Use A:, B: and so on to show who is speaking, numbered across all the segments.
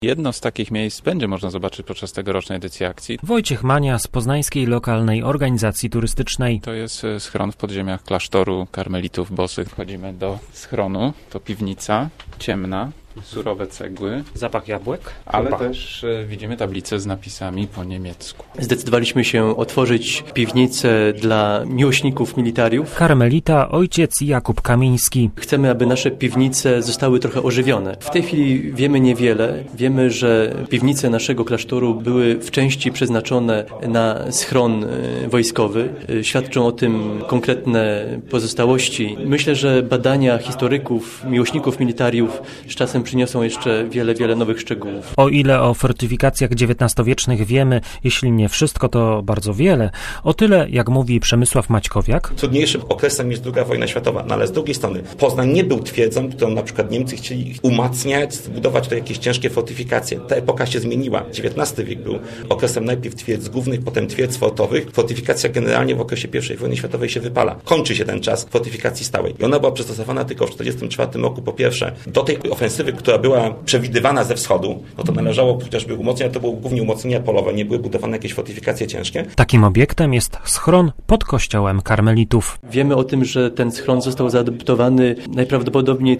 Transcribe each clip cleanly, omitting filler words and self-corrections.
A: Jedno z takich miejsc będzie można zobaczyć podczas tegorocznej edycji akcji.
B: Wojciech Mania z Poznańskiej Lokalnej Organizacji Turystycznej.
A: To jest schron w podziemiach klasztoru karmelitów bosych. Wchodzimy do schronu, to piwnica ciemna, surowe cegły.
B: Zapach jabłek.
A: Ale też widzimy tablicę z napisami po niemiecku.
C: Zdecydowaliśmy się otworzyć piwnicę dla miłośników militariów.
B: Karmelita ojciec Jakub Kamiński.
C: Chcemy, aby nasze piwnice zostały trochę ożywione. W tej chwili wiemy niewiele. Wiemy, że piwnice naszego klasztoru były w części przeznaczone na schron wojskowy. Świadczą o tym konkretne pozostałości. Myślę, że badania historyków, miłośników militariów z czasem przyniosą jeszcze wiele nowych szczegółów.
B: O ile o fortyfikacjach XIX-wiecznych wiemy, jeśli nie wszystko, to bardzo wiele, o tyle, jak mówi Przemysław Maćkowiak.
D: Trudniejszym okresem jest II wojna światowa, no ale z drugiej strony Poznań nie był twierdzą, którą na przykład Niemcy chcieli umacniać, zbudować to jakieś ciężkie fortyfikacje. Ta epoka się zmieniła. XIX wiek był okresem najpierw twierdz głównych, potem twierdz fortowych. Fortyfikacja generalnie w okresie I wojny światowej się wypala. Kończy się ten czas fortyfikacji stałej. I ona była przystosowana tylko w 1944 roku po pierwsze do tej ofensywy, która była przewidywana ze wschodu, no to należało chociażby umocnienia, to były głównie umocnienia polowe, nie były budowane jakieś fortyfikacje ciężkie.
B: Takim obiektem jest schron pod kościołem karmelitów.
C: Wiemy o tym, że ten schron został zaadoptowany najprawdopodobniej w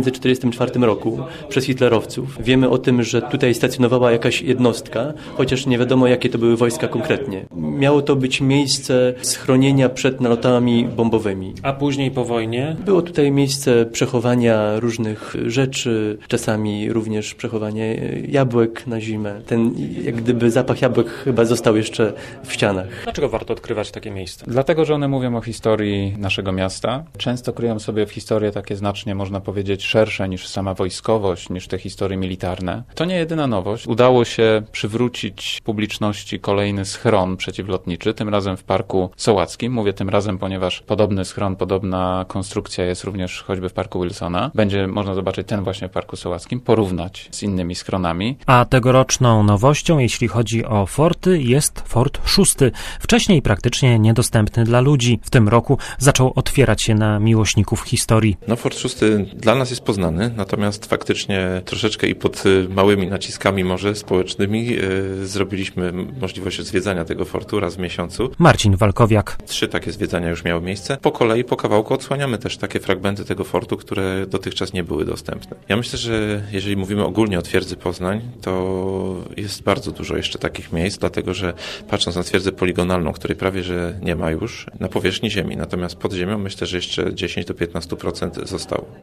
C: 1944 roku przez hitlerowców. Wiemy o tym, że tutaj stacjonowała jakaś jednostka, chociaż nie wiadomo, jakie to były wojska konkretnie. Miało to być miejsce schronienia przed nalotami bombowymi.
B: A później po wojnie?
C: Było tutaj miejsce przechowania różnych rzeczy, czasami również przechowanie jabłek na zimę. Ten jak gdyby zapach jabłek chyba został jeszcze w ścianach.
B: Dlaczego warto odkrywać takie miejsca?
A: Dlatego, że one mówią o historii naszego miasta. Często kryją sobie w historię takie znacznie, można powiedzieć, szersze niż sama wojskowość, niż te historie militarne. To nie jedyna nowość. Udało się przywrócić publiczności kolejny schron przeciwlotniczy, tym razem w Parku Sołackim. Mówię tym razem, ponieważ podobny schron, podobna konstrukcja jest również choćby w Parku Wilsona. Będzie można zobaczyć ten właśnie w Parku Sołackim, porównać z innymi schronami.
B: A tegoroczną nowością, jeśli chodzi o forty, jest Fort 6. Wcześniej praktycznie niedostępny dla ludzi. W tym roku zaczął otwierać się na miłośników historii.
E: Fort 6 dla nas jest poznany, natomiast faktycznie troszeczkę i pod małymi naciskami może społecznymi zrobiliśmy możliwość zwiedzania tego fortu raz w miesiącu.
B: Marcin Walkowiak.
E: 3 takie zwiedzania już miały miejsce. Po kolei, po kawałku odsłaniamy też takie fragmenty tego fortu, które dotychczas nie były dostępne. Ja myślę, że jeżeli mówimy ogólnie o twierdzy Poznań, to jest bardzo dużo jeszcze takich miejsc, dlatego że patrząc na twierdzę poligonalną, której prawie że nie ma już na powierzchni ziemi, natomiast pod ziemią myślę, że jeszcze 10 do 15% zostało.